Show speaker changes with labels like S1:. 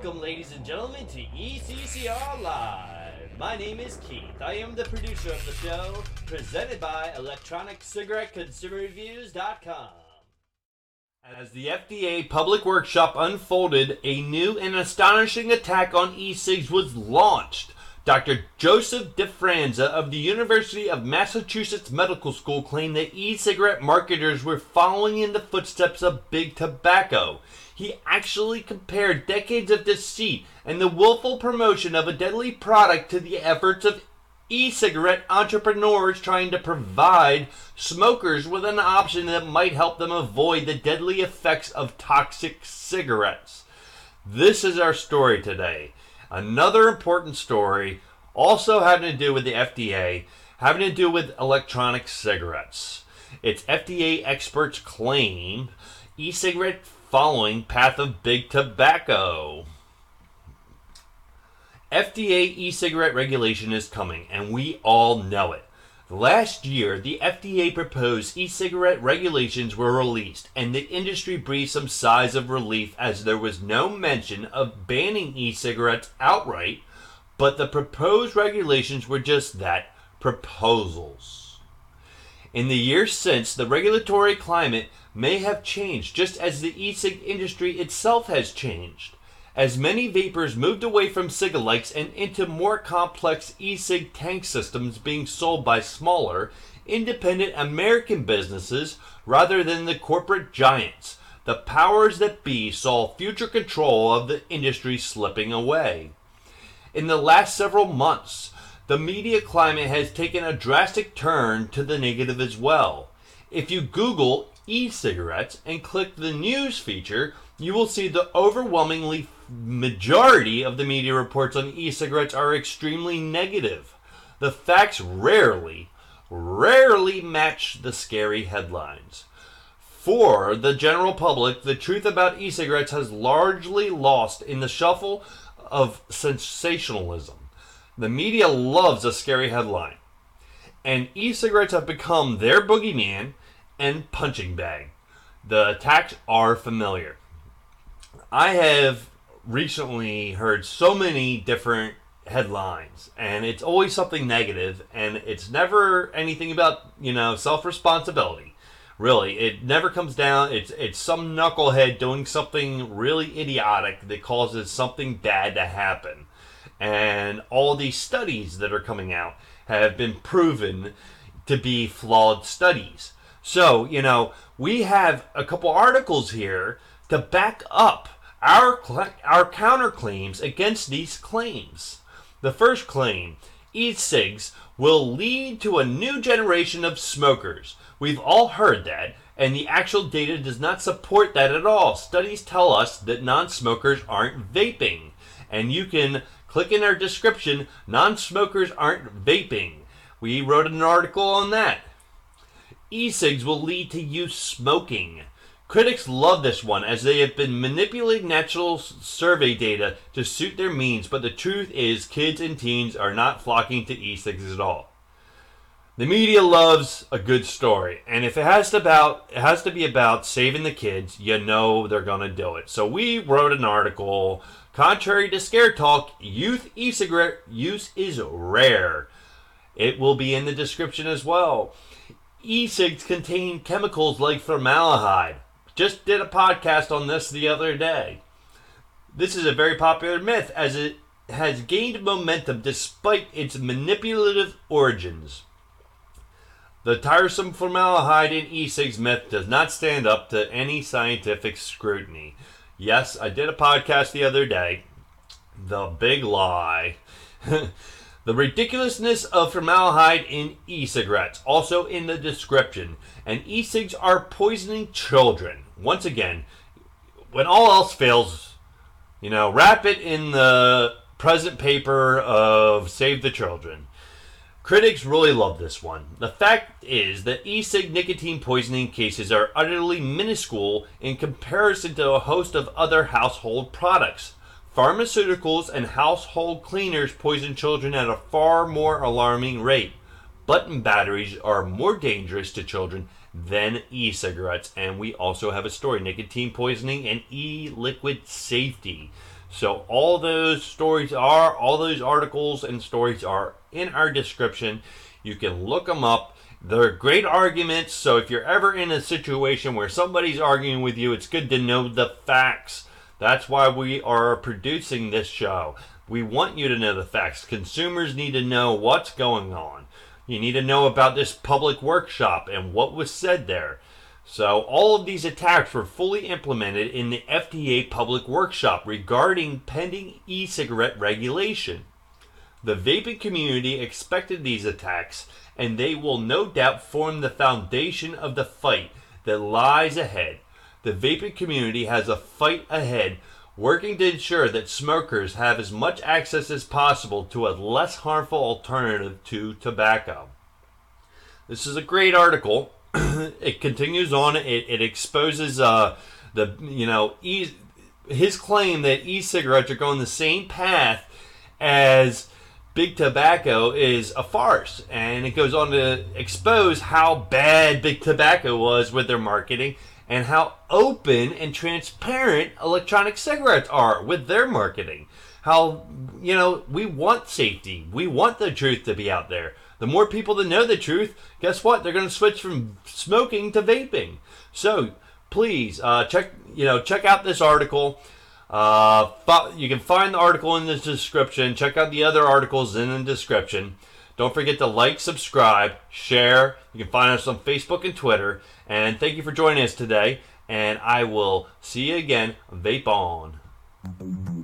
S1: Welcome, ladies and gentlemen, to ECCR Live. My name is Keith. I am the producer of the show, presented by ElectronicCigaretteConsumerReviews.com. As the FDA public workshop unfolded, a new and astonishing attack on e-cigs was launched. Dr. Joseph DeFranza of the University of Massachusetts Medical School claimed that e-cigarette marketers were following in the footsteps of big tobacco. He actually compared decades of deceit and the willful promotion of a deadly product to the efforts of e-cigarette entrepreneurs trying to provide smokers with an option that might help them avoid the deadly effects of toxic cigarettes. This is our story today. Another important story, also having to do with the FDA, having to do with electronic cigarettes. Its FDA experts claim e-cigarette following path of big tobacco. FDA e-cigarette regulation is coming, and we all know it. Last year, the FDA proposed e-cigarette regulations were released, and the industry breathed some sighs of relief as there was no mention of banning e-cigarettes outright, but the proposed regulations were just that, proposals. In the years since, the regulatory climate may have changed, just as the e-cig industry itself has changed. As many vapors moved away from cigalikes and into more complex e-cig tank systems being sold by smaller, independent American businesses rather than the corporate giants, the powers that be saw future control of the industry slipping away. In the last several months, the media climate has taken a drastic turn to the negative as well. If you Google e-cigarettes and click the news feature, you will see the overwhelmingly majority of the media reports on e-cigarettes are extremely negative. The facts rarely match the scary headlines. For the general public, the truth about e-cigarettes has largely lost in the shuffle of sensationalism. The media loves a scary headline, and e-cigarettes have become their boogeyman and punching bag. The attacks are familiar. I have recently heard so many different headlines, and it's always something negative, and it's never anything about, self-responsibility. Really, it never comes down. It's some knucklehead doing something really idiotic that causes something bad to happen. And all these studies that are coming out have been proven to be flawed studies. So, we have a couple articles here to back up our counterclaims against these claims. The first claim, e-cigs will lead to a new generation of smokers. We've all heard that, and the actual data does not support that at all. Studies tell us that non-smokers aren't vaping. And you can click in our description, non-smokers aren't vaping. We wrote an article on that. E-cigs will lead to youth smoking. Critics love this one, as they have been manipulating natural survey data to suit their means, but the truth is kids and teens are not flocking to e-cigs at all. The media loves a good story, and if it has to be about saving the kids, they're going to do it. So we wrote an article, contrary to scare talk, youth e-cigarette use is rare. It will be in the description as well. E-cigs contain chemicals like formaldehyde. Just did a podcast on this the other day. This is a very popular myth, as it has gained momentum despite its manipulative origins. The tiresome formaldehyde in e-cigs myth does not stand up to any scientific scrutiny. Yes, I did a podcast the other day. The big lie. The ridiculousness of formaldehyde in e-cigarettes, also in the description. And e-cigs are poisoning children. Once again, when all else fails, wrap it in the present paper of Save the Children. Critics really love this one. The fact is that e-cig nicotine poisoning cases are utterly minuscule in comparison to a host of other household products. Pharmaceuticals and household cleaners poison children at a far more alarming rate. Button batteries are more dangerous to children than e-cigarettes, and we also have a story, nicotine poisoning and e-liquid safety. So all those articles and stories are in our description. You can look them up. They're great arguments. So if you're ever in a situation where somebody's arguing with you, it's good to know the facts. That's why we are producing this show. We want you to know the facts. Consumers need to know what's going on. You need to know about this public workshop and what was said there. So all of these attacks were fully implemented in the FDA public workshop regarding pending e-cigarette regulation. The vaping community expected these attacks, and they will no doubt form the foundation of the fight that lies ahead. The vaping community has a fight ahead, working to ensure that smokers have as much access as possible to a less harmful alternative to tobacco. This is a great article. It continues on. It exposes his claim that e-cigarettes are going the same path as big tobacco is a farce, and it goes on to expose how bad big tobacco was with their marketing and how open and transparent electronic cigarettes are with their marketing. How, we want safety. We want the truth to be out there. The more people that know the truth, guess what? They're going to switch from smoking to vaping. So please check out this article. You can find the article in the description. Check out the other articles in the description. Don't forget to like, subscribe, share. You can find us on Facebook and Twitter. And thank you for joining us today. And I will see you again. Vape on.